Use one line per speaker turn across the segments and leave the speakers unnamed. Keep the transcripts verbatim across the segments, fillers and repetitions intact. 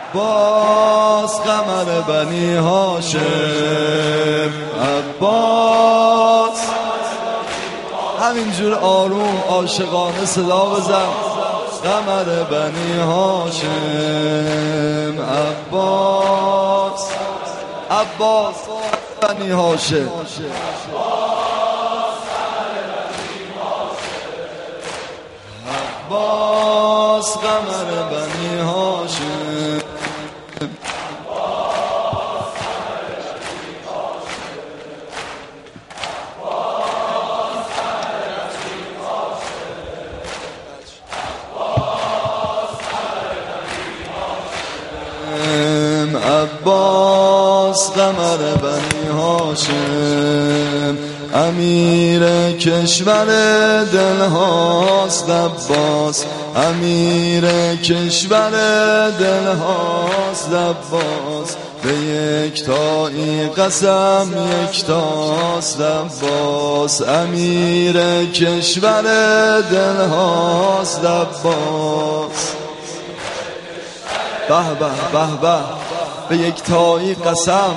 عباس قمر بنی هاشم، عباس. همینجور آروم عاشقانه صدا بزن. قمر بنی هاشم، عباس، عباس بنی هاشم. عباس قمر بنی هاشم. عباس قمر بنی هاشم، امیر کشور دل هاست. عباس امیر کشور دل هاست. عباس به یک تایی قسم یک تاست. عباس امیر کشور دل هاست. عباس به به به به، به یک تایی قسم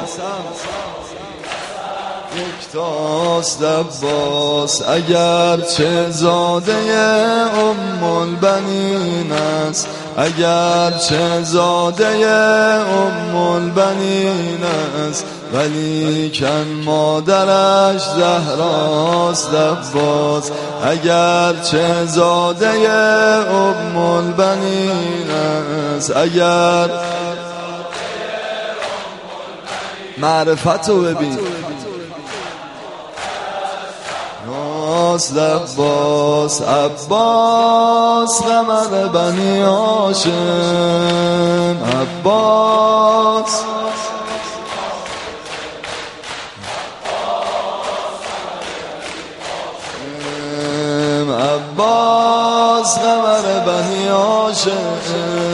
یک تاست. عباس اگر چه زاده ام البنین است، اگر چه زاده ام البنین است، ولی کن مادرش زهراست. عباس اگر چه زاده ام البنین است، اگر معرفتو ببین ناز. عباس عباس قمر بنی هاشم، عباس عباس قمر بنی هاشم.